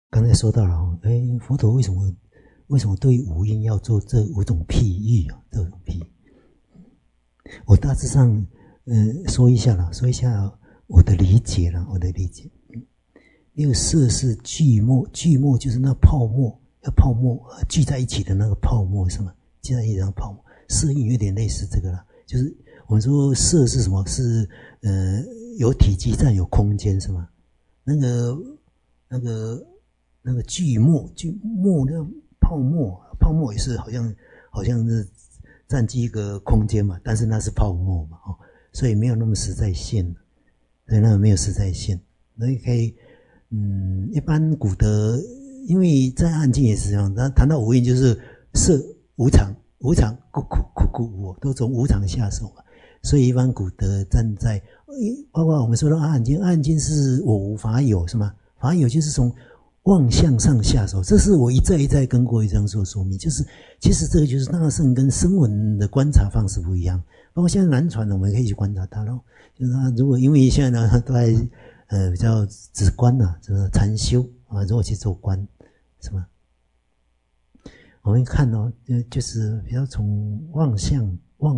刚才说到了，佛陀为什么对五蕴要做这5种譬喻啊？这种譬喻，我大致上说一下我的理解啦，因为色是聚沫，聚沫就是那泡沫，泡沫聚在一起的那个泡沫是吗？聚在一起的泡沫，色蕴有点类似这个啦，就是我们说色是什么？是有体积占有空间是吗？那个聚沫那泡沫也是好像是占据一个空间嘛，但是那是泡沫嘛，所以没有那么实在性，所以那个没有实在性，所以可以一般古德，因为在暗经也是这样，他谈到五蕴就是色无常，都从无常下手嘛，所以一般古德站在，包括我们说的暗经是我无法有是吗？法有就是从妄相上下手，这是我一再跟各位这样说明，就是其实这个就是大乘跟声闻的观察方式不一样，包括现在南传我们可以去观察它咯，就是他如果因为现在呢都在比较直观啊，这个禅修啊，如果去做观是吗？我们看就是比较从妄相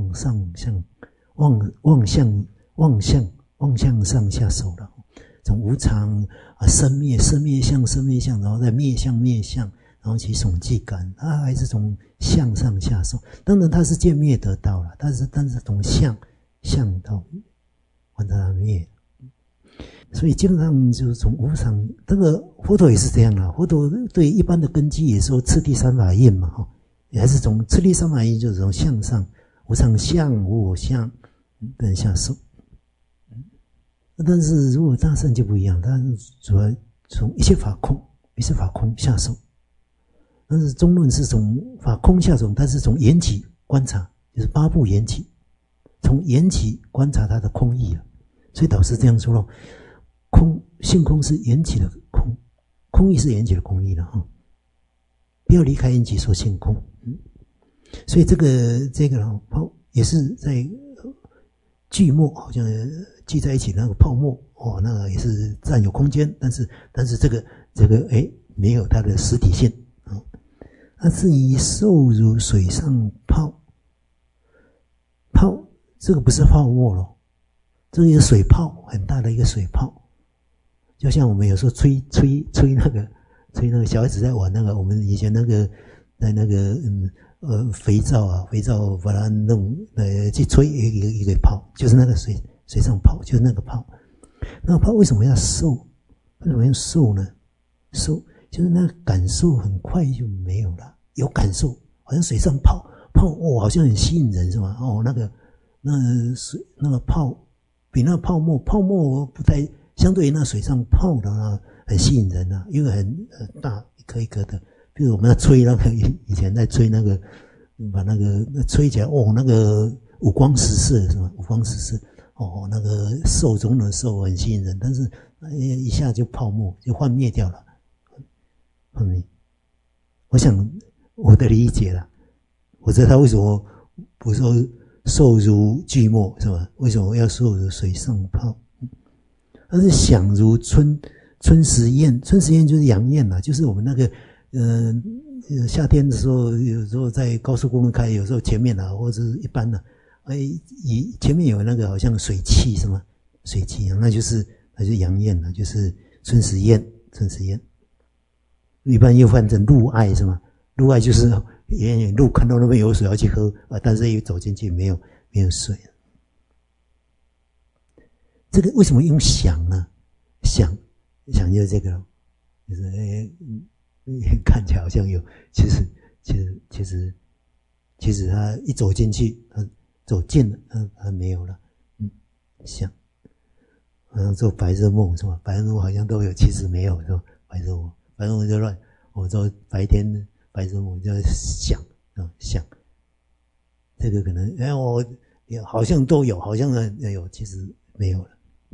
上下手了，从无常生灭相，然后再灭相，然后起总计感，它还是从相上下手。当然它是见灭得到了，但是从相到观察它灭，所以基本上就是从无常。这个佛陀也是这样啦，佛陀对一般的根基也说次第三法印嘛，也还是从次第三法印就是从相上无常相无我相等下手。但是如果大乘就不一样，它主要从一切法空下手。但是中论是从法空下手，但是从缘起观察，就是八部缘起，从缘起观察它的空义啊。所以导师这样说了，性空是缘起的空，空义是缘起的空义了哈。不要离开缘起说性空。所以这个也是在聚沫，好像聚在一起那个泡沫那个也是占有空间，但是这个没有它的实体性它是以受如水上泡，这个不是泡沫咯，这个水泡，很大的一个水泡，就像我们有时候吹那个小孩子在玩那个，我们以前在那个肥皂把它弄去吹一个泡，就是那个水上泡，就是那个泡。那个泡为什么要受？为什么要受呢？受就是那个感受很快就没有了，有感受，好像水上泡好像很吸引人是吧？那个泡比那个泡沫不太，相对于那水上泡的很吸引人啊，因为很大一颗一颗的。比如我们在吹那个，以前在吹那个，把那个吹起来，那个五光十色是吧？五光十色，那个受中的受很吸引人，但是一下就泡沫就幻灭掉了。我想我的理解啦，我知道他为什么不说受如聚沫是吧？为什么要受如水上泡？但是想如春时宴，春时宴就是阳焰啦，就是我们那个夏天的时候，有时候在高速公路开，有时候前面或者是一般前面有那个好像水汽是吗？水汽那就是阳焰了，就是春时宴。一般又翻成路爱是吗？路爱就是远远路看到那边有水要去喝但是一走进去没有水。这个为什么用想呢？想就是这个，就是看起来好像有，其实他一走进去，走近了，他没有了。想，好像做白日梦是吧？白日梦好像都有，其实没有是吧？白日梦就乱。我说白天白日梦就想，这个可能我好像都有，好像有，其实没有了。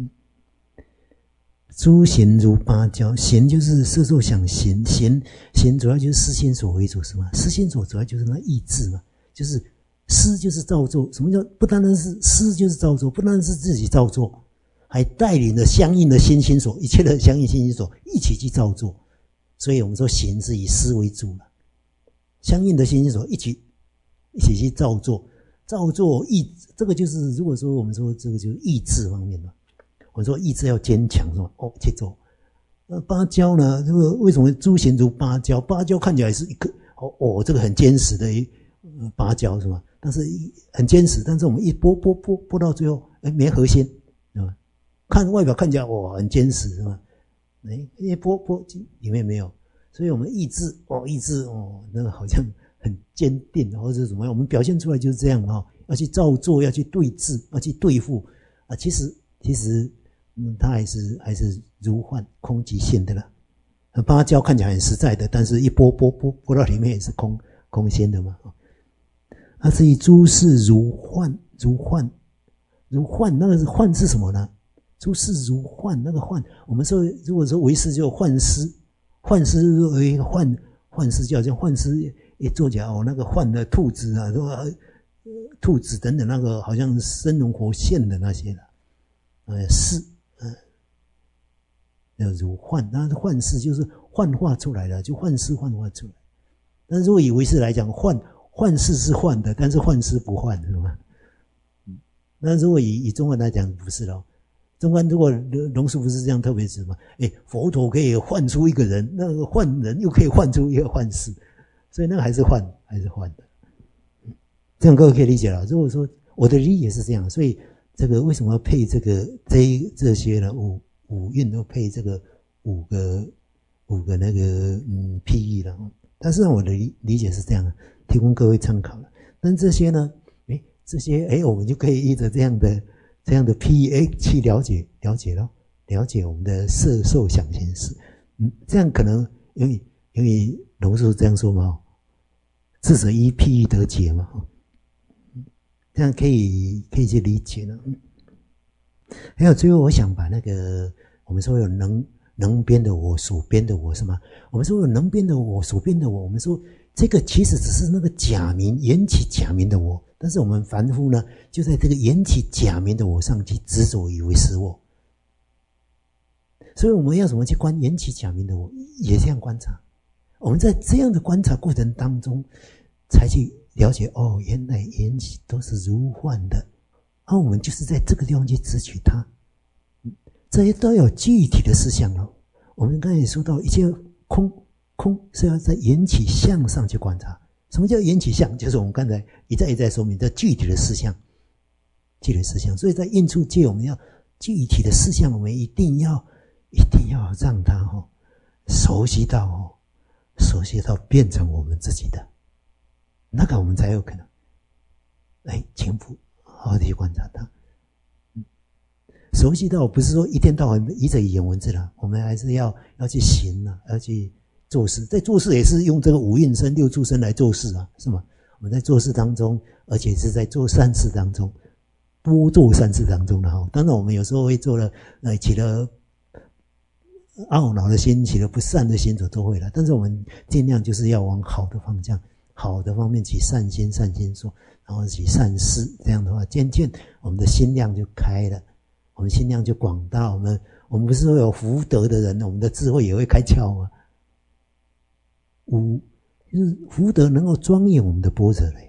诸行如芭蕉，行就是色受想行主要就是思心所为主是吗？思心所主要就是那意志嘛，就是思就是造作。什么叫不单单是思就是造作，不单单是自己造作，还带领了相应的心所，一切的相应心所一起去造作。 所以我们说行是以思为主了。相应的心所一起去造作，意，这个就是如果说我们说这个就是意志方面的，我们说意志要坚强是吧？去做。芭蕉呢，这个为什么诸行如芭蕉？芭蕉看起来是一个这个很坚实的芭蕉是吧？但是很坚实，但是我们一剥到最后，没核心，是吧？看外表看起来很坚实是吧？一剥里面没有，所以我们意志那个好像很坚定，或者是怎么样，我们表现出来就是这样要去造作，要去对峙，要去对付其实它还是如幻空即现的了。芭蕉看起来很实在的，但是一剥到里面也是空心的嘛。至于诸事如幻，那个是幻是什么呢？诸事如幻，那个幻，我们说如果说为师就幻师有一个幻师就好像幻师一做起来那个幻的兔子啊，兔子等等，那个好像生龙活现的那些了，是如幻，那幻师就是幻化出来的，就幻师幻化出来。但是如果以为师来讲，幻师是幻的，但是幻师不幻，是吧？那如果以中观来讲，不是咯。中观如果龙树不是这样特别指吗？佛陀可以幻出一个人，那个幻人又可以幻出一个幻师，所以那个还是幻的。这样各位可以理解了。如果说我的理解是这样，所以这个为什么要配这些呢？五蕴都配这个五个那个譬喻了。但是我的理解是这样的，提供各位参考了。但这些呢，我们就可以依着这样的譬喻去了解我们的色受想行识。这样可能因为龙树这样说嘛，智者依譬喻得解嘛，这样可以去理解了。还有最后我想把那个我们说有能边的我，所边的我是吗？我们说有能边的我，所边的我，我们说这个其实只是那个假名缘起假名的我，但是我们凡夫呢，就在这个缘起假名的我上去执着以为是我。所以我们要怎么去观缘起假名的我，也这样观察。我们在这样的观察过程当中，才去了解原来缘起都是如幻的，我们就是在这个地方去执取它。这些都有具体的思想了。我们刚才也说到，一切空是要在缘起相上去观察。什么叫缘起相？就是我们刚才一再说明的具体的思想，所以在应处界，我们要具体的思想，我们一定要让它熟悉到变成我们自己的，那个我们才有可能潜伏好好的去观察它。熟悉到不是说一天到晚依着语言文字了，我们还是要去行了，要去做事。在做事也是用这个五蕴身六处身来做事啊，是吗？我们在做事当中，而且是在做善事当中，多做善事当中了。当然我们有时候会做了起了懊恼的心，起了不善的心，都会了。但是我们尽量就是要往好的方向、好的方面起善心做，然后起善事。这样的话，渐渐我们的心量就开了，我们心量就广大。我们不是说有福德的人，我们的智慧也会开窍吗？就是福德能够庄严我们的般若嘞，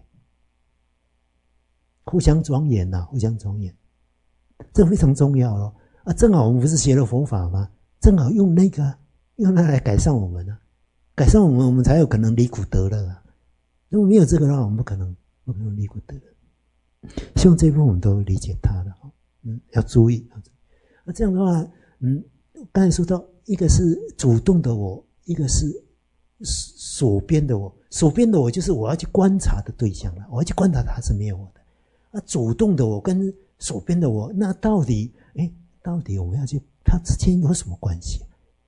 互相庄严呐，互相庄严，这非常重要咯。正好我们不是学了佛法吗？正好用那来改善我们啊，改善我们才有可能离苦得乐啊。如果没有这个的话，我们不可能离苦得乐。希望这一部分我们都理解它了，要注意。这样的话，刚才说到，一个是主动的我，一个是所边的我。所边的我就是我要去观察的对象了，我要去观察它是没有我的。主动的我跟所边的我，那到底我们要去，它之间有什么关系？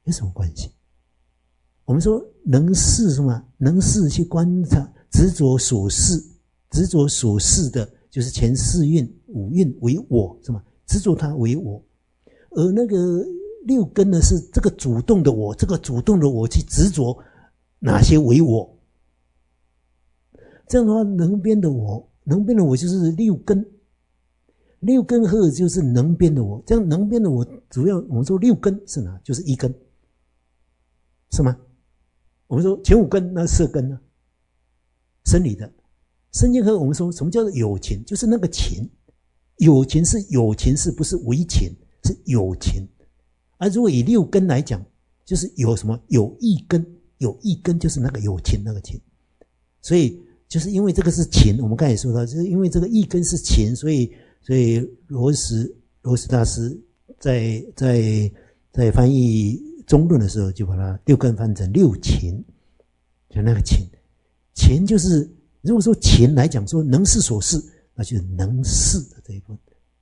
我们说能视是吗？能视去观察，执着所视的，就是前四蕴五蕴为我是吗？执着它为我。而那个六根呢，是这个主动的我，去执着哪些为我。这样的话，能边的我就是六根。六根合就是能边的我，这样能边的我主要我们说六根是哪？就是一根，是吗？ 我们说前五根那色根呢，生理的。身心合，我们说什么叫做有情？就是那个情，有情是有情事，不是为情，是有情。如果以六根来讲，就是有什么有一根，有一根就是那个有情那个情。所以就是因为这个是情，我们刚才也说到，就是因为这个一根是情，所以罗什大师在翻译中论的时候，就把它六根翻成六情，就那个情。情就是如果说情来讲说能事所事，那就是能事的这一部分。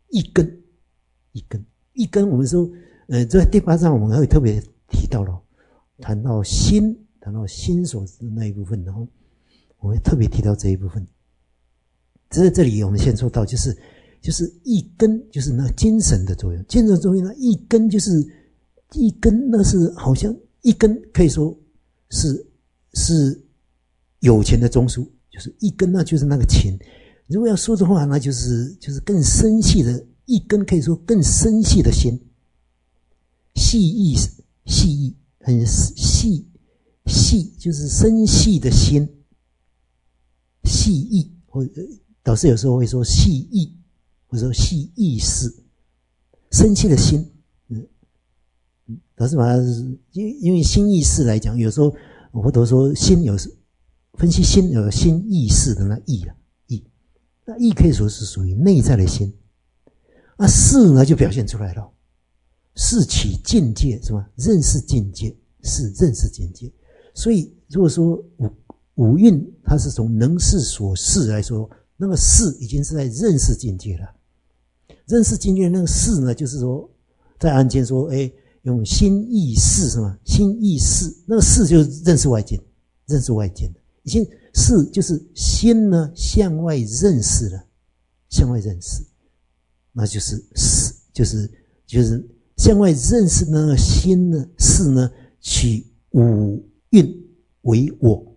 一根我们说在第八章我们还会特别提到了，谈到心所知的那一部分，然后我会特别提到这一部分。在这里我们先说到就是一根就是那精神的作用，精神作用呢，一根就是一根，那是好像一根可以说是有情的中枢，就是一根，那就是那个情。如果要说的话，那就是更深细的一根，可以说更深细的心，细意很细，就是深细的心，细意，或者导师有时候会说细意，或者说细意识，深细的心。导师把它因为心意识来讲，有时候或者说心有分析心有心意识的那意那意可以说是属于内在的心。识呢就表现出来了，识取境界是吧？认识境界，是认识境界。所以如果说五蕴它是从能事所识来说，那个识已经是在认识境界了。认识境界那个识呢，就是说在案间说用心意识是吗？心意识，那个识就是认识外界的，已经识就是心呢向外认识了，向外认识，那就是识，就是向外认识那个心呢，识呢取五蕴为我。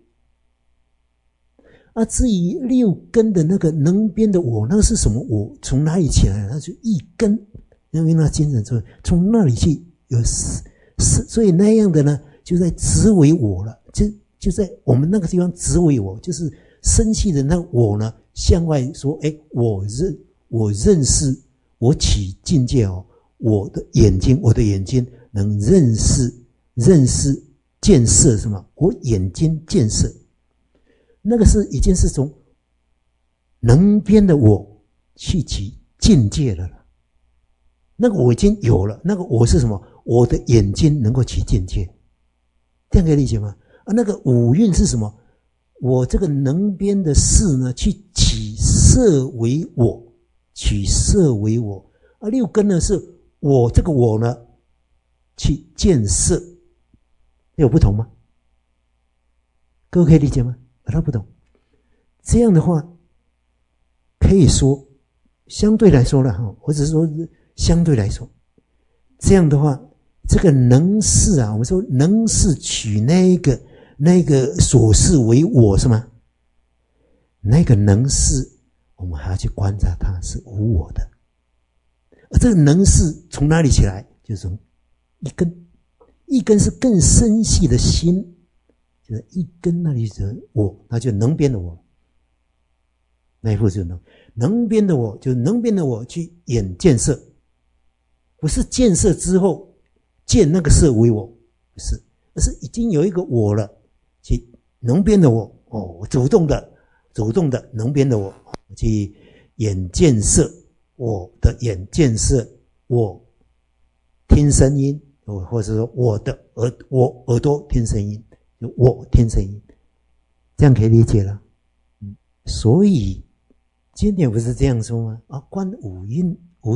至于六根的那个能边的我，那个是什么我？从哪里起来？那就一根，因为那精神作用从那里去有所以那样的呢，就在执为我了，就在我们那个地方执为我，就是生气的那我呢，向外说，我认识，我起境界我的眼睛能认识见色是吗？我眼睛见色，那个是已经是从能边的我去起境界了。那个我已经有了，那个我是什么？我的眼睛能够起境界，这样可以理解吗？那个五蕴是什么？我这个能边的识呢，去起色为我，六根呢是我这个我呢去见色，有不同吗？各位可以理解吗？他不懂。这样的话可以说相对来说了，或者说相对来说，这样的话这个能事我们说能事取那个所事为我是吗？那个能事我们还要去观察它是无我的。而这个能事从哪里起来？就是从一根是更深细的心，就是一根那里是我，那就能边的我，那一步就能边的我，就是能边的我去眼见色，不是见色之后见那个色为我，不是，而是已经有一个我了，去能边的我我主动的能边的我去眼见色，我的眼见色，我听声音，或者说我耳朵听声音，我听声音，这样可以理解了。所以经典不是这样说吗？观五蕴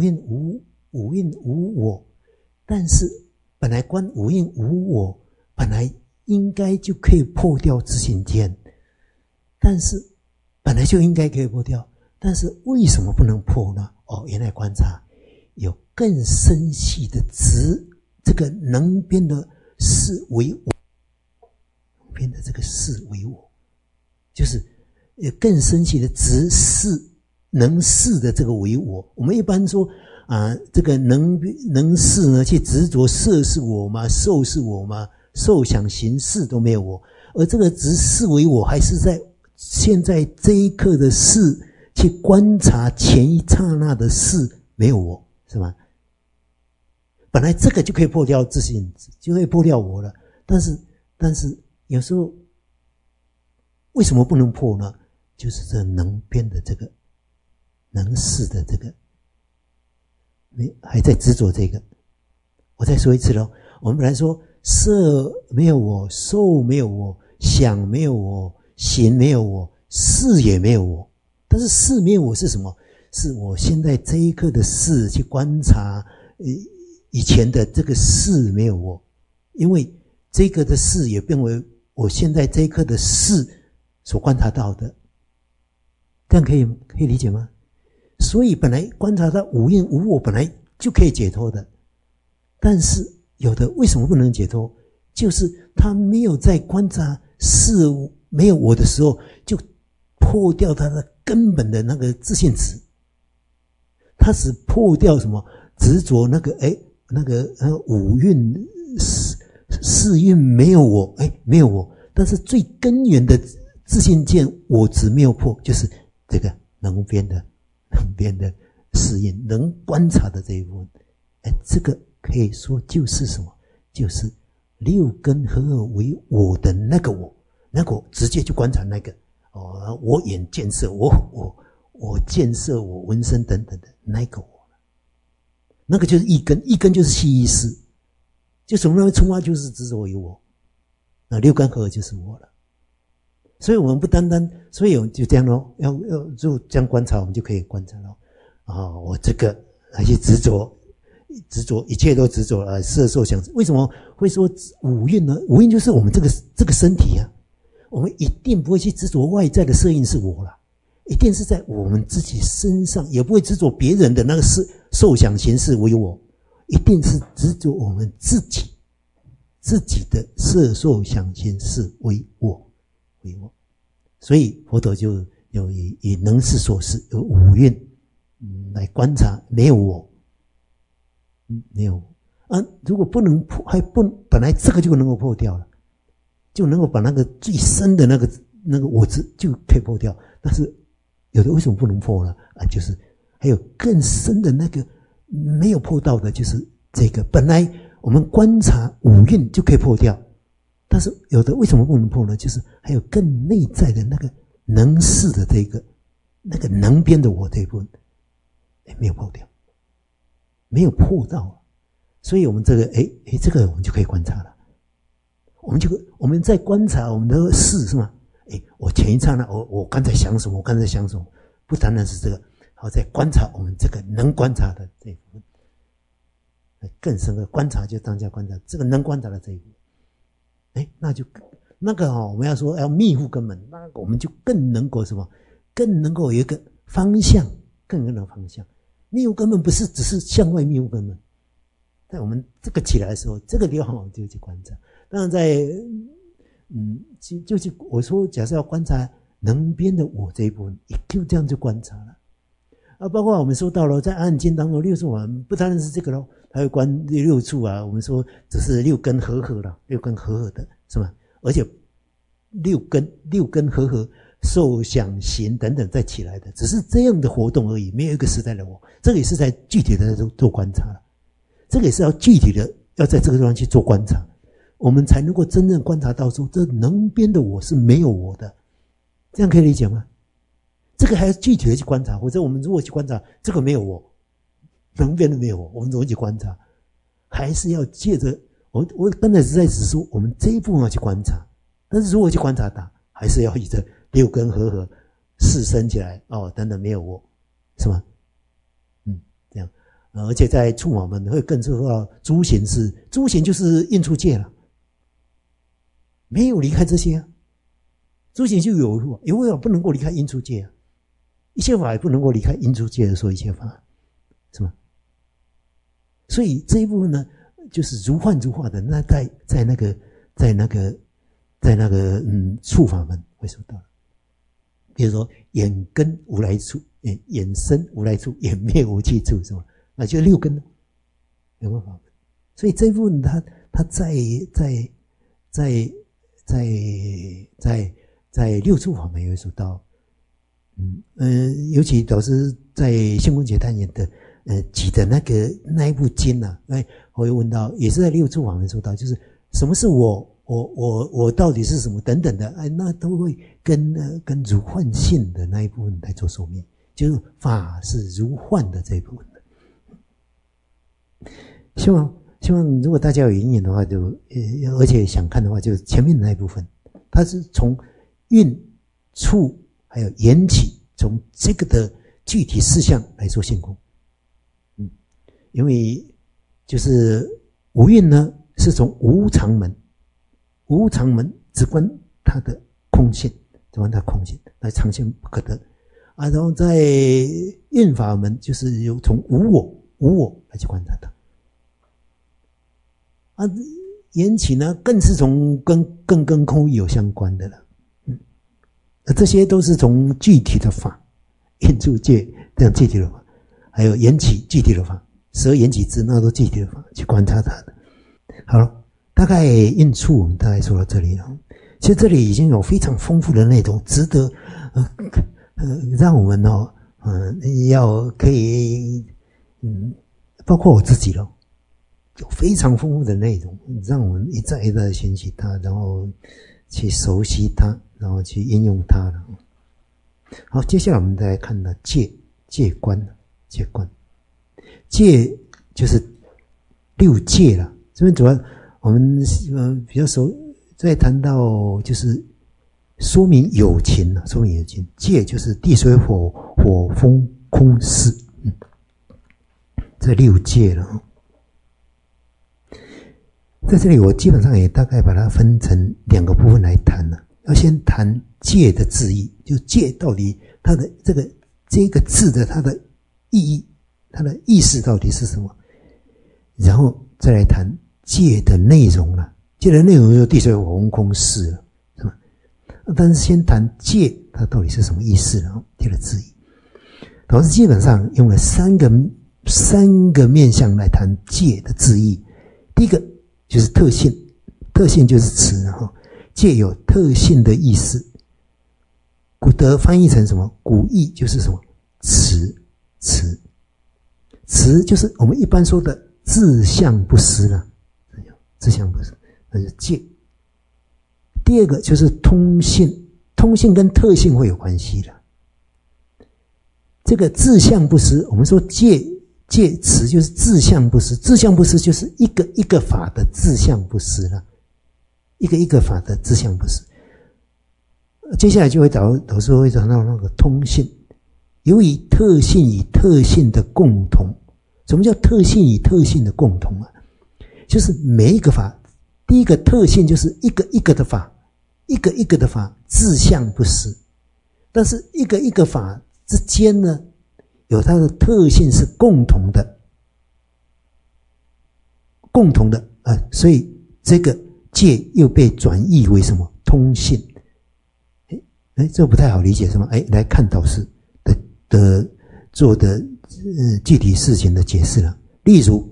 无我，但是本来观五蕴无我，本来应该就可以破掉自性见，但是本来就应该可以破掉，但是为什么不能破呢？原来观察有更深细的执，这个能边的是为我，能边的这个是为我，就是有更深细的执是能事的这个为我。我们一般说这个能事呢，去执着色是我吗？受是我吗？受想行识都没有我。 而这个只视为我，还是在现在这一刻的事去观察前一刹那的事没有我，是吗？本来这个就可以破掉自信，就可以破掉我了，但是有时候为什么不能破呢？就是这能边的这个能事的这个还在执着这个。我再说一次咯，我们本来说色没有我，受没有我，想没有我，行没有我，识也没有我。但是识没有我是什么？是我现在这一刻的识去观察以前的这个识没有我，因为这个的识也变为我现在这一刻的识所观察到的。这样可以理解吗？所以本来观察到无因无我本来就可以解脱的，但是有的为什么不能解脱？就是他没有在观察事物没有我的时候，就破掉他的根本的那个自信值。他只破掉什么？执着那个五蕴四蕴没有我，没有我。但是最根源的自信见我执没有破，就是这个能边的适应能观察的这一部分。这个可以说就是什么？就是六根合而为我的那个我，那个我直接就观察那个我眼见色，我见色，我闻声等等的那个我，那个就是一根，一根就是系意识，就从那出发就是执着于我，那六根合而就是我了。所以我们不单单，所以我们就这样咯，要就这样观察，我们就可以观察咯。我这个那些执着，一切都执着色受想。为什么会说五蕴呢？五蕴就是我们这个身体啊，我们一定不会去执着外在的色蕴是我啦，一定是在我们自己身上，也不会执着别人的那个受想行识为我，一定是执着我们自己的色受想行识为我。所以佛陀就有以能事所事，有五蕴来观察没有我，没有如果不能破，本来这个就能够破掉了，就能够把那个最深的那个我执就可以破掉。但是有的为什么不能破呢？就是还有更深的那个没有破到的，就是这个本来我们观察五蕴就可以破掉，但是有的为什么不能破呢？就是还有更内在的那个能事的这个那个能边的我这一部分没有破掉，没有破到，所以我们这个这个我们就可以观察了。我们在观察我们的事是吗？我前一刹那我刚才想什么，不单单是这个，好在观察我们这个能观察的这一部分，更深的观察就当下观察这个能观察的这一部分。那就那个我们要说要密护根本，那个我们就更能够什么？更能够有一个方向，更能方向。密护根本不是只是向外密护根本，在我们这个起来的时候，这个地方我们就去观察。当然在就是我说假设要观察能边的我这一部分，也就这样就观察了。包括我们说到了在安经当中六处法门，不单单是这个咯，还有观六处我们说只是六根合合了，六根合合的是吧？而且六根合合受想行等等再起来的，只是这样的活动而已，没有一个实在的我。这个也是在具体的做观察了，这个也是要具体的要在这个地方去做观察，我们才能够真正观察到说这能边的我是没有我的，这样可以理解吗？这个还要具体的去观察，或者我们如果去观察这个没有我，能边的没有我，我们怎么去观察？还是要借着我刚才是在指出我们这一部分要去观察，但是如果去观察它，还是要以这六根合合事生起来等等没有我，是吗？这样而且在触法门会更说到诸行就是应处界了，没有离开这些诸行就有为法不能够离开应处界一切法也不能够离开应处界的说一切法，是吗？所以这一部分呢，就是如幻如化的，那在那个触法门会说到，比如说眼根无来处，眼生无来处，眼灭无去处，是吗？那就六根了，有办法。所以这一部分它在在六处法门也会说到，尤其导师在性空解探言的举的那一部经啊，我会问到，也是在六处法门说到，就是什么是我到底是什么等等的，那都会跟如幻性的那一部分来做说明，就是法是如幻的这一部分的。希望如果大家有因缘的话，就而且想看的话，就前面的那一部分，它是从运处还有缘起，从这个的具体事项来做性空。因为就是无蕴呢，是从无常门只观它的空性，只观它的空性，来常性不可得啊。然后在蕴法门，就是由从无我来去观察它啊。缘起呢，更是从跟空有相关的了。这些都是从具体的法，印处界这样具体的法，还有缘起具体的法。12缘起支那都具体的法去观察它的。好了，大概印处我们大概说到这里了。其实这里已经有非常丰富的内容，值得让我们要可以包括我自己了，有非常丰富的内容，让我们一再一再的学习它，然后去熟悉它，然后去应用它了。好，接下来我们再来看呢戒观。戒就是六戒了，这边主要我们比较熟，在谈到就是说明有情了，说明有情。戒就是地水火风空识，这六戒了。在这里我基本上也大概把它分成两个部分来谈了。要先谈戒的字义，就戒到底它的这个字的它的意义，它的意思到底是什么，然后再来谈戒的内容了。戒的内容就地水火风空识了，是吧？但是先谈戒它到底是什么意思，然后戒的字义。老师基本上用了三个面向来谈戒的字义。第一个就是特性，特性就是词，然后戒有特性的意思。古德翻译成什么？古义就是什么？词就是我们一般说的自相不失了，自相不失，那是戒。第二个就是通性，通性跟特性会有关系的。这个自相不失，我们说戒词就是自相不失，自相不失就是一个法的自相不失了，一个法的自相不失。接下来就会导师会讲到那个通性，由于特性与特性的共同。什么叫特性与特性的共同啊？就是每一个法，第一个特性就是一个的法，一个的法自相不失，但是一个法之间呢，有它的特性是共同的所以这个戒又被转译为什么？通性。这不太好理解是吗？来看导师的做的具体事情的解释了。例如，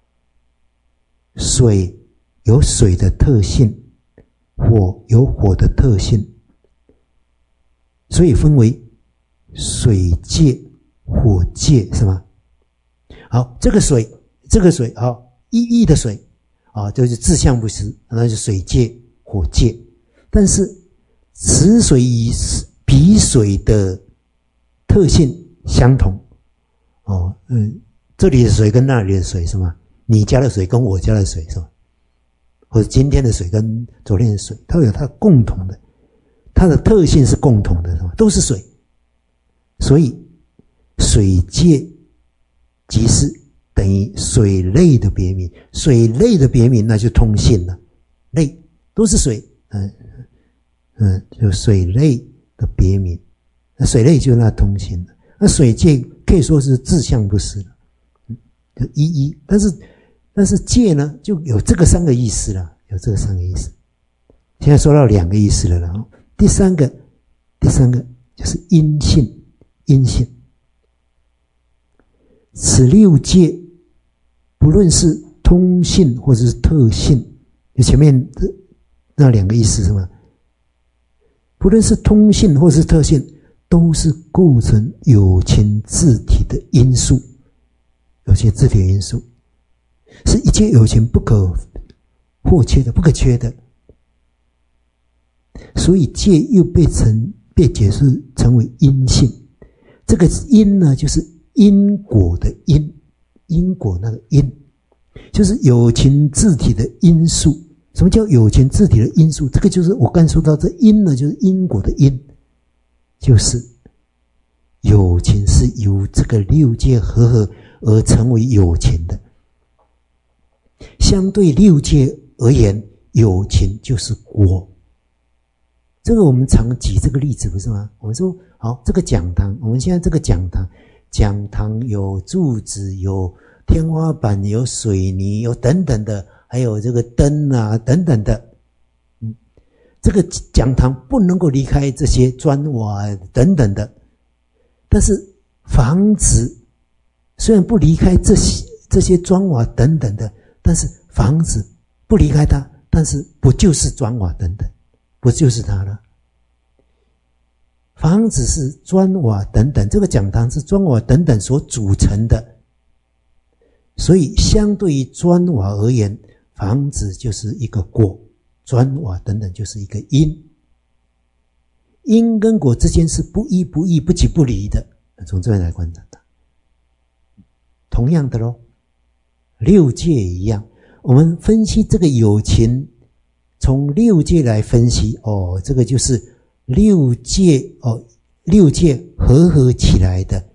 水有水的特性，火有火的特性，所以分为水戒、火戒，是吗？好，这个水好，一的水就是自相不失，那就是水戒、火戒。但是此水与彼水的特性相同这里的水跟那里的水是吗？你家的水跟我家的水是吗？或者今天的水跟昨天的水，它有它共同的，它的特性是共同的，是吗？都是水，所以水戒即是等于水类的别名，水类的别名那就通性了，类都是水，就水类的别名，那水类就是那通性了。那水戒可以说是自相不失了，就一，但是戒呢就有这个三个意思了，有这个三个意思。现在说到两个意思了，然后第三个就是因性。此六戒不论是通性或者是特性，就前面那两个意思是什么？不论是通性或是特性，都是构成有情自体的因素，有情自体的因素，是一切有情不可或缺的、不可缺的。所以戒又被解释成为因性。这个因呢，就是因果的因，因果那个因，就是有情自体的因素。什么叫有情自体的因素？这个就是我刚才说到这因呢，就是因果的因，就是有情是由这个六界和合而成为有情的。相对六界而言，有情就是果。这个我们常举这个例子，不是吗？我们说好，这个讲堂，我们现在这个讲堂有柱子，有天花板，有水泥，有等等的，还有这个灯啊等等的。这个讲堂不能够离开这些砖瓦等等的。但是房子虽然不离开这些砖瓦等等的，但是房子不离开它，但是不就是砖瓦等等，不就是它了？房子是砖瓦等等，这个讲堂是砖瓦等等所组成的，所以相对于砖瓦而言，房子就是一个果，砖瓦等等就是一个因。因跟果之间是不依不异、不即不离的，从这边来观察它。同样的咯，六界一样，我们分析这个有情，从六界来分析，这个就是六界和合起来的。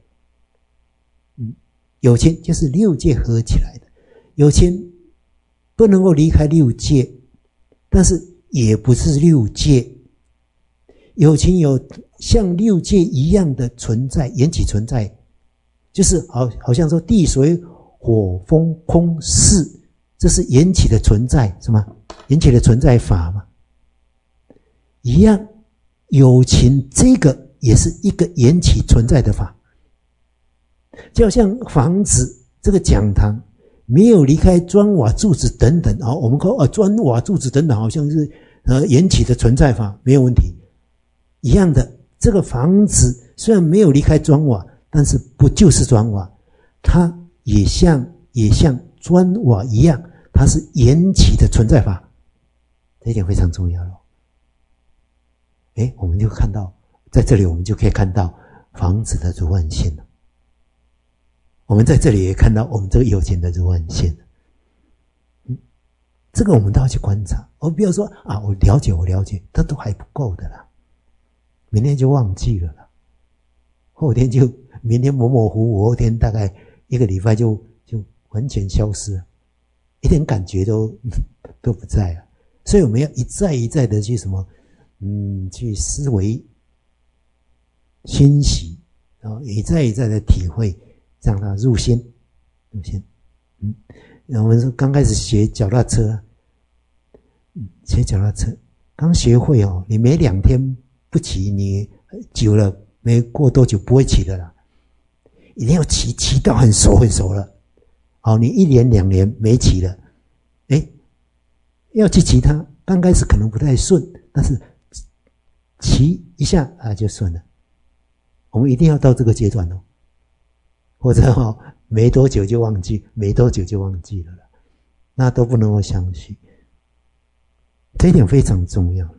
有情就是六界合起来的，有情不能够离开六界，但是也不是六界。有情有像六界一样的存在，缘起存在，就是好像说地水火风空识，这是缘起的存在，是吗？缘起的存在法嘛。一样，有情这个也是一个缘起存在的法，就好像房子这个讲堂没有离开砖瓦柱子等等，我们说砖瓦柱子等等好像是缘起的存在法，没有问题。一样的，这个房子虽然没有离开砖瓦，但是不就是砖瓦，它也像砖瓦一样，它是缘起的存在法，这一点非常重要了。我们就看到在这里，我们就可以看到房子的如幻性了。我们在这里也看到我们这个有情的如幻性了。这个我们都要去观察，不要说我了解，这都还不够的啦。明天就忘记了啦，后天就明天模模糊糊，后天大概一个礼拜就完全消失了，一点感觉都不在了。所以我们要一再一再的去什么，去思维、欣喜，然后一再一再的体会，让它入心。我们说刚开始学脚踏车，刚学会你每2天不骑，你久了没过多久不会骑的啦，一定要骑到很熟了。你1年2年没骑了，要去骑它，刚开始可能不太顺，但是骑一下就顺了。我们一定要到这个阶段或者没多久就忘记了啦，那都不能够相信。这一点非常重要。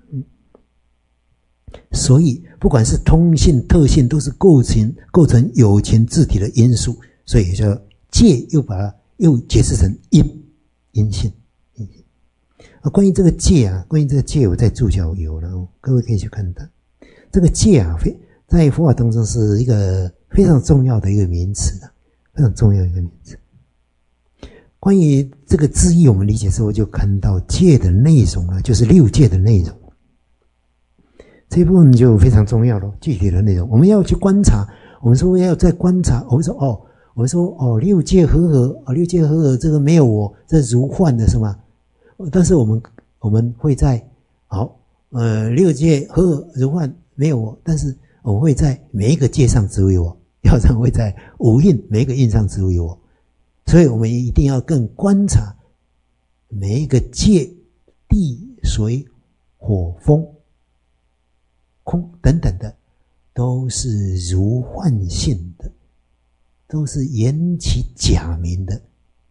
所以不管是通性特性，都是构成有情自体的因素，所以就戒又把它解释成因性。关于这个戒我在注脚有了，各位可以去看它。这个戒在佛法当中是一个非常重要的一个名词，非常重要的一个名词。关于这个字义，我们理解之后就看到戒的内容了，就是六戒的内容。这一部分就非常重要了，具体的内容我们要去观察。我们说要再观察，我们说六界和合，这个没有我，这如幻的是吗？但是我们会在六界和合如幻没有我，但是我们会在每一个界上只有我，要这样会在五蕴每一个印上只有我，所以我们一定要更观察每一个界地水火、风、空等等的，都是如幻性的，都是缘起假名的。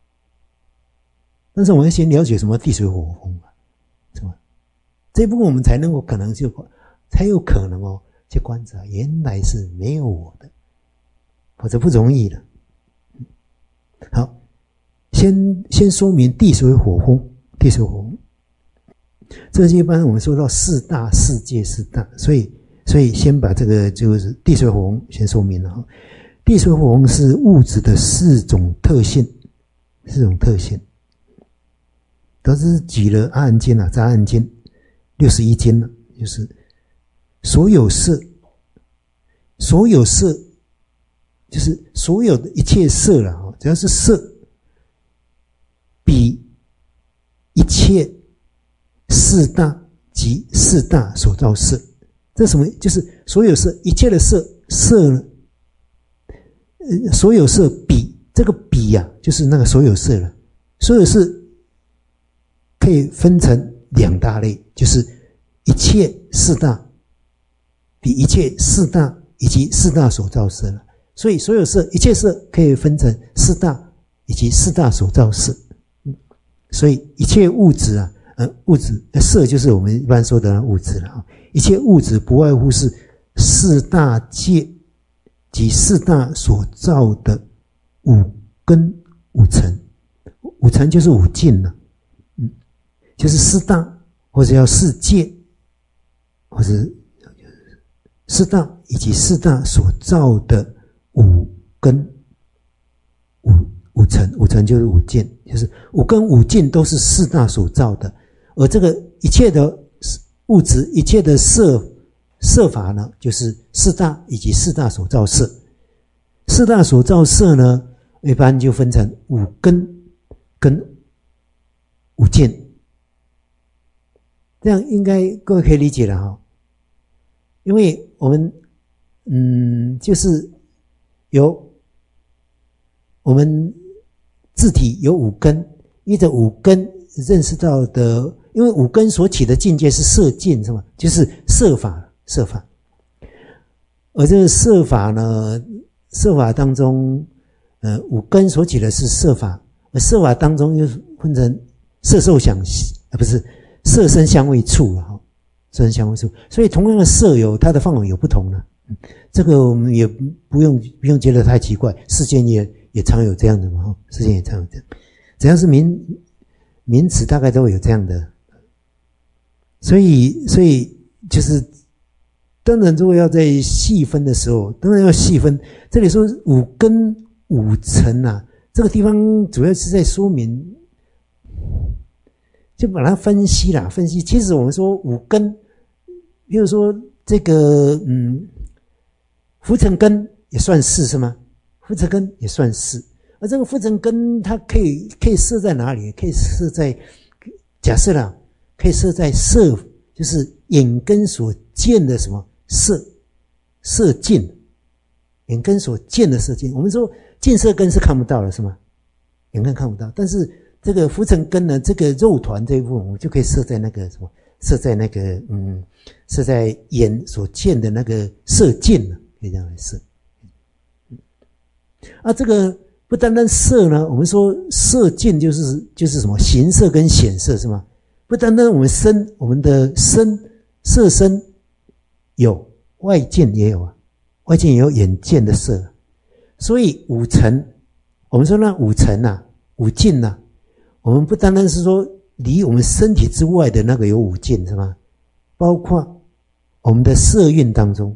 但是我们要先了解什么地水火风啊，是吧？这一部分我们才能够可能才有可能去观察，原来是没有我的，否则不容易的。好，先说明地水火风，地水火风。这一般我们说到四大世界四大，所以先把这个就是地水火风先说明了哈。地水火风是物质的四种特性，都是举了阿含经杂含经61经了，就是所有色就是所有的一切色了，只要是色，比一切四大及四大所造色。这什么？就是所有色，一切的色呢，所有色比这个比就是那个所有色了。所有色可以分成两大类，就是一切四大比一切四大以及四大所造色了。所以所有色，一切色可以分成四大以及四大所造色。所以一切物质物质色就是我们一般说的物质了。一切物质不外乎是四大界及四大所造的五根五尘。五尘就是五境了，就是四大或者叫四界，或者四大以及四大所造的五根五尘。五尘就是五境，就是五根五境都是四大所造的。而这个一切的物质，一切的色法呢，就是四大以及四大所造色。四大所造色呢，一般就分成五根跟五境，这样应该各位可以理解了哈。因为我们就是有我们自体有五根，依着五根认识到的，因为五根所起的境界是色境，是吗？就是色法。而这个色法呢，色法当中五根所起的是色法，而色法当中又分成色受想不是色声香味触了哈，色声香味触。所以同样的色它的范围有不同了。这个我们也不用觉得太奇怪，世间也常有这样的嘛，世间也常有这样，只要是名词大概都有这样的。所以就是当然如果要在细分的时候，当然要细分。这里说五根五尘这个地方主要是在说明，就把它分析。其实我们说五根，比如说这个浮尘根也算是，是吗？浮尘根也算是。而这个浮尘根它可以设在哪里？可以设在，假设可以设在色，就是眼根所见的什么色境，眼根所见的色境。我们说见色根是看不到了，是吗？眼根看不到，但是这个浮尘根呢，这个肉团这一部分，我们就可以设在那个什么，设在眼所见的那个色境了，可以这样来设。这个不单单色呢，我们说色境就是什么形色跟显色，是吗？不单单我们的色身有，外境也有外境也有眼见的色。所以五尘，我们说那五尘五境我们不单单是说离我们身体之外的那个有五境，是吗？包括我们的色蕴当中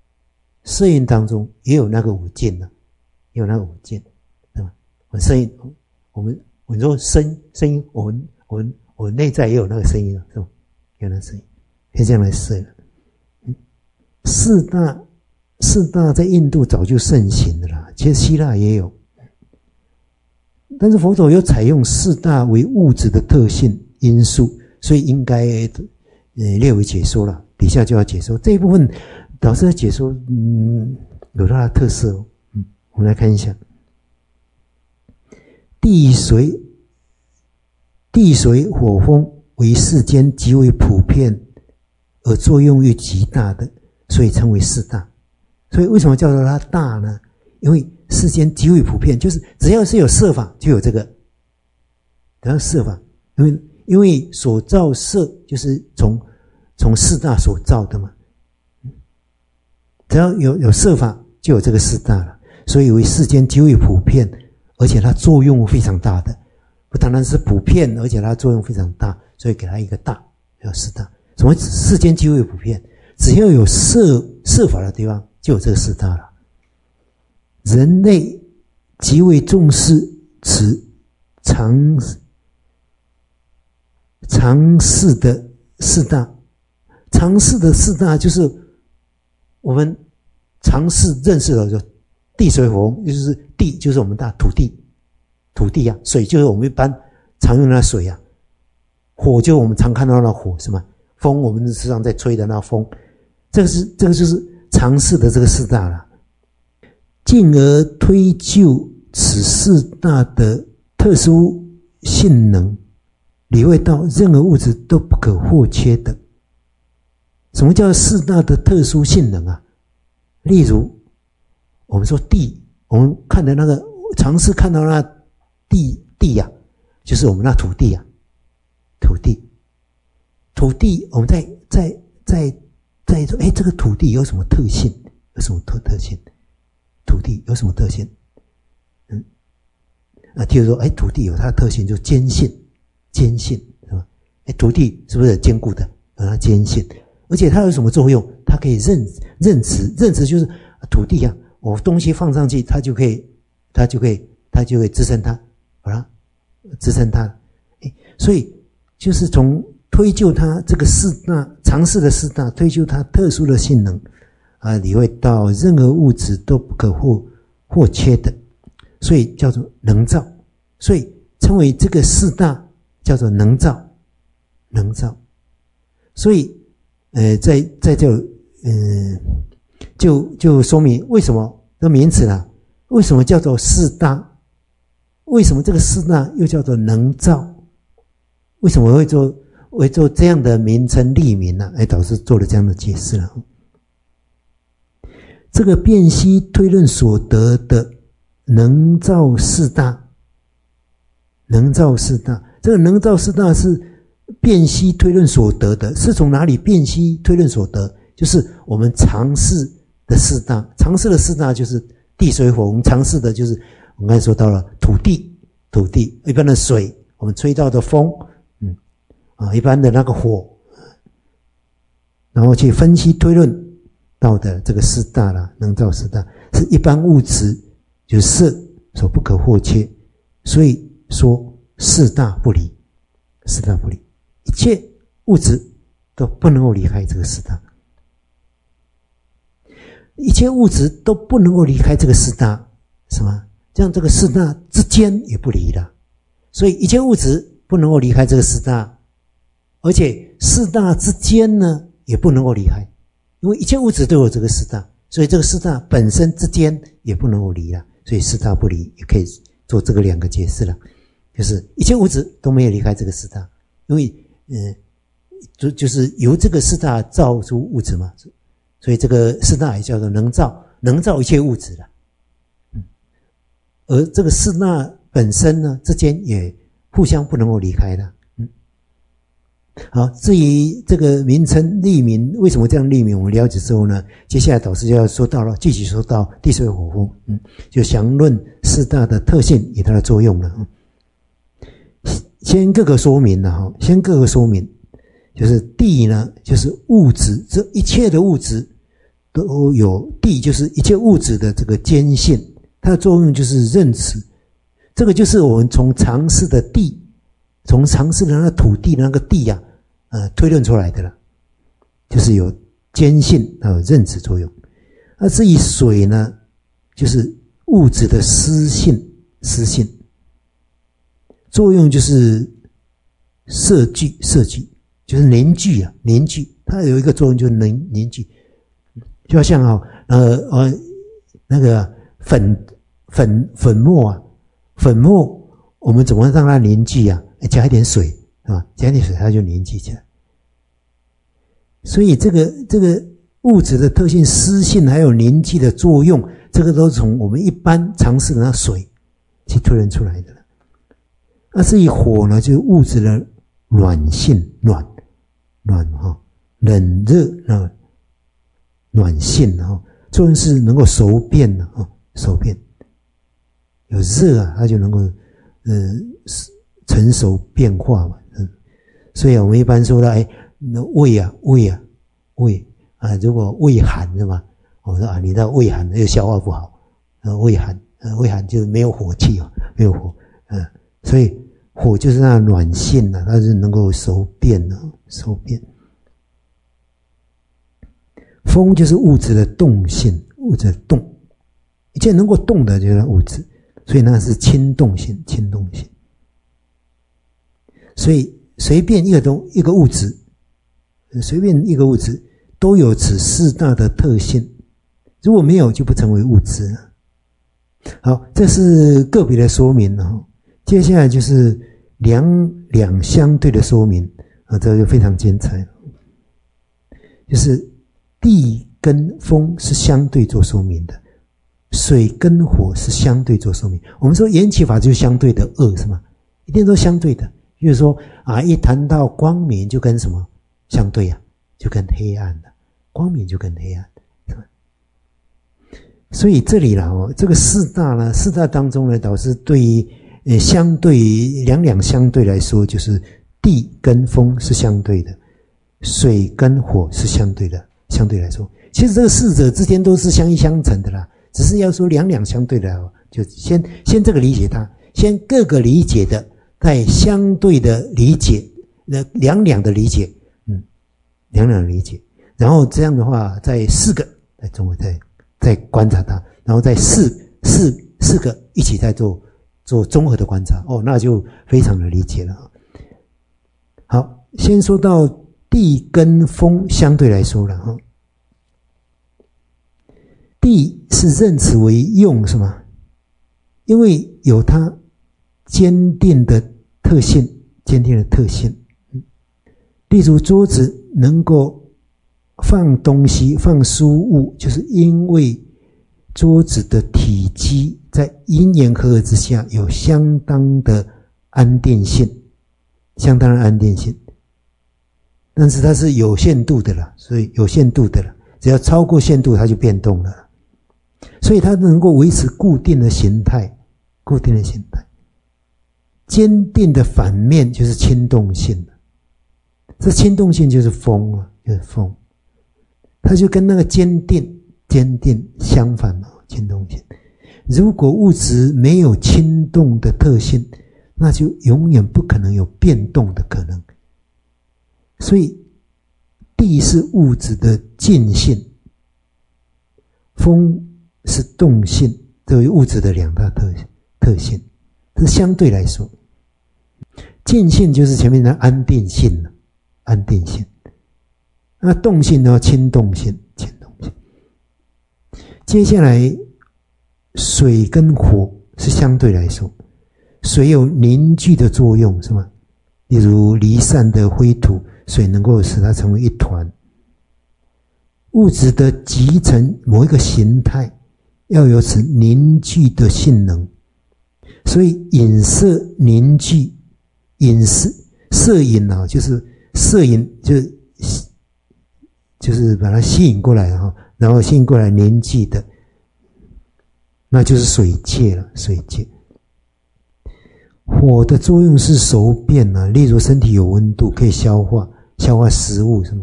也有那个五境也有那个五境，对吧？我们声音，我们说声音，我们内在也有那个声音是吧？有那个声音，可以这样来设。四大在印度早就盛行的啦，其实希腊也有。但是佛陀有采用四大为物质的特性因素，所以应该列为解说了。底下就要解说这一部分，导师的解说有它的特色我们来看一下，地水火风为世间极为普遍而作用又极大的，所以称为四大。所以为什么叫做它大呢？因为世间极为普遍，就是只要是有色法就有这个，只要色法，因为所造色就是从四大所造的嘛，只要有色法就有这个四大了，所以为世间极为普遍，而且它作用非常大的，不单单是普遍，而且它作用非常大，所以给它一个大，叫四大。什么世间极为普遍？只要有色法的地方就有这个四大了。人类极为重视此常识的四大。常识的四大就是我们常识认识的，就地水火风，就是地就是我们的土地啊，水就是我们一般常用的水啊，火就是我们常看到的火，是吗？风我们实际上在吹的那风，这个就是常识的这个四大了。进而推究此四大的特殊性能，理会到任何物质都不可或缺的。什么叫四大的特殊性能啊？例如我们说地，我们看的那个常识看到那地啊，就是我们那土地啊，土地我们在说，这个土地有什么特性？有什么特性？土地有什么特性？譬如说，土地有它的特性，就是坚信，是吧？土地是不是坚固的？有它坚信，而且它有什么作用？它可以认识就是土地啊，我东西放上去，它就可以支撑它，好了，支撑它。所以就是从推究它这个四大常识的四大，推究它特殊的性能啊，理会到任何物质都不可或缺的，所以叫做能造，所以称为这个四大叫做能造。所以在这就说明为什么这名词啦，为什么叫做四大？为什么这个四大又叫做能造？为什么会做这样的名称立名呢？导师做了这样的解释了。这个辨析推论所得的能造四大，这个能造四大是辨析推论所得的，是从哪里辨析推论所得？就是我们常识的四大，常识的四大就是地水火风，常识的就是我们刚才说到了土地，一般的水，我们吹到的风，一般的那个火，然后去分析推论到的这个四大啦，能造四大是一般物质就是色所不可或缺，所以说四大不离，一切物质都不能够离开这个四大，一切物质都不能够离开这个四大，是吗？这样这个四大之间也不离了，所以一切物质不能够离开这个四大，而且四大之间呢也不能够离开，因为一切物质都有这个四大，所以这个四大本身之间也不能够离了，所以四大不离也可以做这个两个解释了，就是一切物质都没有离开这个四大，因为就是由这个四大造出物质嘛，所以这个四大也叫做能造一切物质了。而这个四大本身呢之间也互相不能够离开了。好，至于这个名称立名为什么这样立名，我们了解之后呢，接下来导师就要具体说到地水火风，就详论四大的特性与它的作用了。先各个说明，就是地呢就是物质，这一切的物质都有，地就是一切物质的这个坚信，它的作用就是认识，这个就是我们从常识的地，从常识的那个土地的那个地啊，推论出来的了，就是有坚信还有认知作用。至于水呢，就是物质的湿性，作用就是摄聚，就是凝聚，它有一个作用就是凝聚，就好像那个粉末我们怎么让它凝聚啊？加一点水，是吧？加一点水它就凝聚起来。 所以这个物质的特性、湿性还有凝聚的作用，这个都是从我们一般常识的那水去推论出来的了。那至于火呢，就是物质的暖性，暖冷热暖性作用是能够熟变的熟变，有热它就能够成熟变化嘛。所以我们一般说的胃如果胃寒是吧？我说你的胃寒，又消化不好，胃寒就没有火气没有火，所以火就是那暖性它是能够熟变的，熟变。风就是物质的动性，物质的动，一切能够动的就是物质，所以那是轻动性，轻动性。所以随便一个物质，随便一个物质都有此四大的特性，如果没有就不成为物质了。好，这是个别的说明接下来就是两相对的说明这就非常精彩了。就是地跟风是相对做说明的，水跟火是相对做说明。我们说缘起法就是相对的恶是吗？一定都相对的。就是说一谈到光明就跟什么相对就跟黑暗了，光明就跟黑暗是吧？所以这里这个四大当中呢，导师对于相对两相对来说，就是地跟风是相对的，水跟火是相对的。相对来说，其实这个四者之间都是相依相成的啦，只是要说两相对的就先这个理解它，先各个理解的在相对的理解，两的理解，两的理解，然后这样的话，在四个在中国再观察它，然后在四个一起在做综合的观察，那就非常的理解了。好，先说到地跟风相对来说了地是认此为用是吗？因为有它坚定的特性，例如桌子能够放东西放书物，就是因为桌子的体积在因缘合合之下有相当的安定性，但是它是有限度的了，所以有限度的了，只要超过限度它就变动了，所以它能够维持固定的形态。坚定的反面就是轻动性，这轻动性就是风就是风，它就跟那个坚定相反轻动性。如果物质没有轻动的特性，那就永远不可能有变动的可能。所以地是物质的静性，风是动性，这是物质的两大特性，这是相对来说。静性就是前面的安定性，那动性呢，轻动性。接下来水跟火是相对来说，水有凝聚的作用是吗？例如离散的灰土，水能够使它成为一团。物质的集成某一个形态要有此凝聚的性能，所以影色凝聚，摄影就是摄影，就是把它吸引过来然后吸引过来凝聚的，那就是水界了。火的作用是熟变例如身体有温度可以消化食物什么。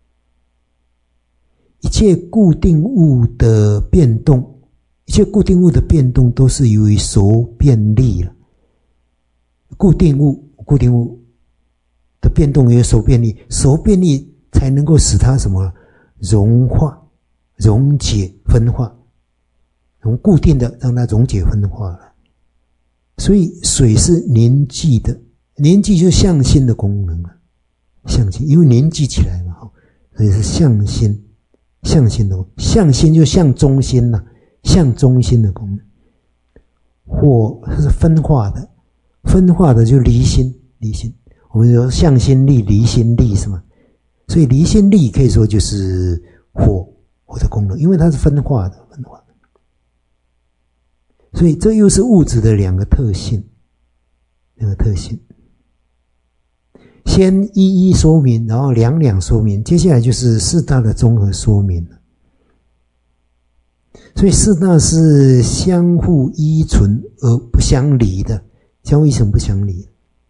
一切固定物的变动都是由于熟变力了。固定物的变动由于熟变力才能够使它什么融化、溶解、分化，从固定的让它溶解分化了。所以水是凝聚的，凝聚就是向心的功能了。向心，因为凝聚起来嘛，所以是向心的功能。向心就向中心了，向中心的功能。火它是分化的就离心。我们说向心力、离心力是吗？ 所以离心力可以说就是火的功能，因为它是分化的。所以这又是物质的两个特性。先一一说明，然后两两说明，接下来就是四大的综合说明了。所以四大是相互依存而不相离的，相互依存不相离。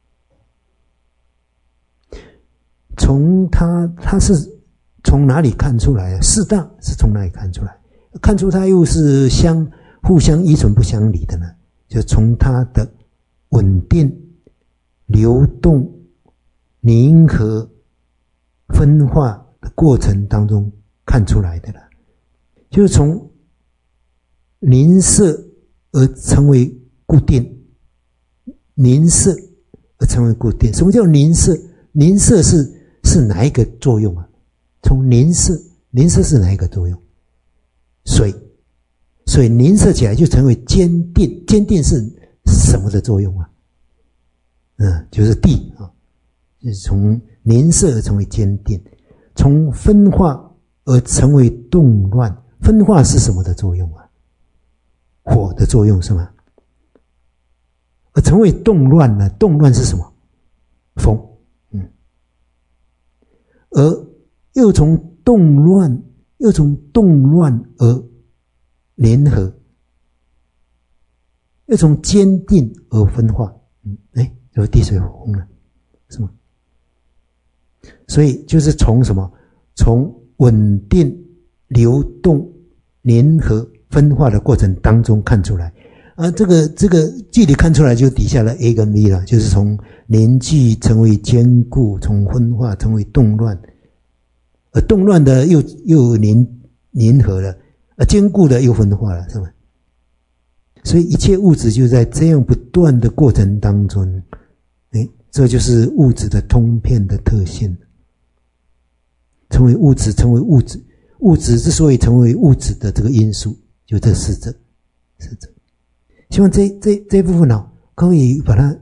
从它是从哪里看出来？四大是从哪里看出来？看出它又是互相依存不相离的呢？就从它的稳定、流动、凝合、分化的过程当中看出来的了。就是从凝涩而成为固定，凝涩而成为固定。什么叫凝涩？凝涩是哪一个作用啊？从凝涩是哪一个作用？水凝涩起来就成为坚定，坚定是什么的作用啊？就是地啊，就是从凝涩而成为坚定，从分化而成为动乱。分化是什么的作用啊？火的作用是吗？而成为动乱呢？动乱是什么？风。而又从动乱而联合，又从坚定而分化。就是地水火风了，是吗？所以就是从什么？从稳定、流动、联合、分化的过程当中看出来。这个具体看出来就底下的 A 跟 B 了，就是从凝聚成为坚固，从分化成为动乱，而动乱的又凝合了，而坚固的又分化了，是吗？所以一切物质就在这样不断的过程当中，这就是物质的通遍的特性。成为物质，物质之所以成为物质的这个因素，就这四者。希望这部分各位把它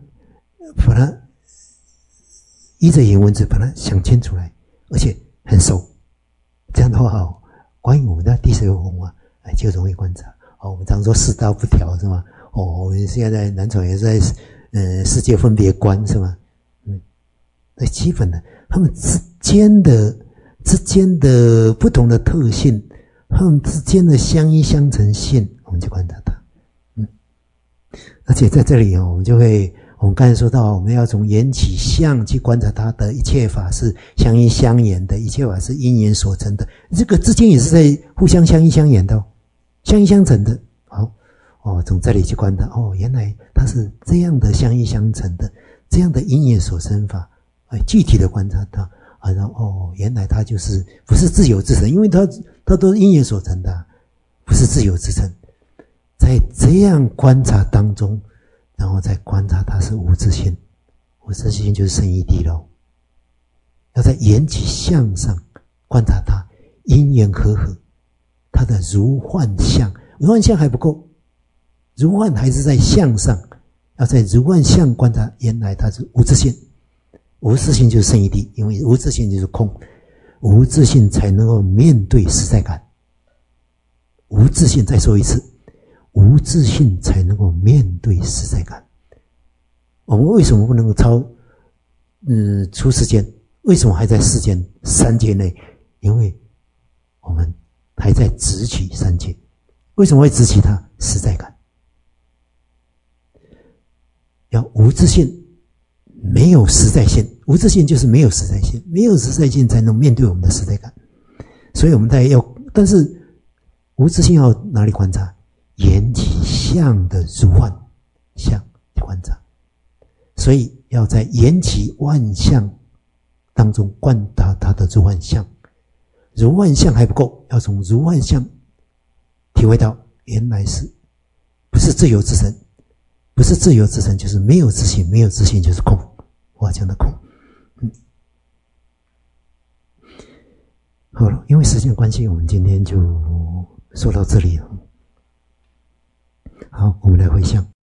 依着原文字把它想清楚来，而且很熟。这样的话关于我们的地水火风就容易观察。我们常说四大不调是吗？我们现在南传也在世界分别观是吗？那基本的他们之间的不同的特性，他们之间的相依相成性，我们就观察它。而且在这里我们刚才说到，我们要从缘起相去观察它的一切法是相依相沿的，一切法是因缘所成的，这个之间也是在互相相依相沿的，相依相成的。从这里去观察，原来它是这样的相依相成的，这样的因缘所生法，具体的观察它，然后原来它就是不是自由自成，因为它都是因缘所成的，不是自由自成。在这样观察当中，然后再观察它是无自性，无自性就是生一地喽。要在缘起相上观察它因缘和合，它的如幻相，如幻相还不够，如幻还是在相上，要在如幻相观察，原来它是无自性，无自性就是生一地，因为无自性就是空，无自性才能够面对实在感。无自性，再说一次，无自性才能够面对实在感。我们为什么不能够出世间？为什么还在世间三界内？因为我们还在执取三界。为什么会执取它？实在感。要无自性，没有实在性。无自性就是没有实在性，没有实在性才能面对我们的实在感。所以我们但是无自性要哪里观察？缘起相的如幻相去观察，所以要在缘起万象当中观察它的如幻相。如幻相还不够，要从如幻相体会到原来是不是自由之身，不是自由之身就是没有自性，没有自性就是空，我讲的空。好了，因为时间关系，我们今天就说到这里了。好，我们来回向。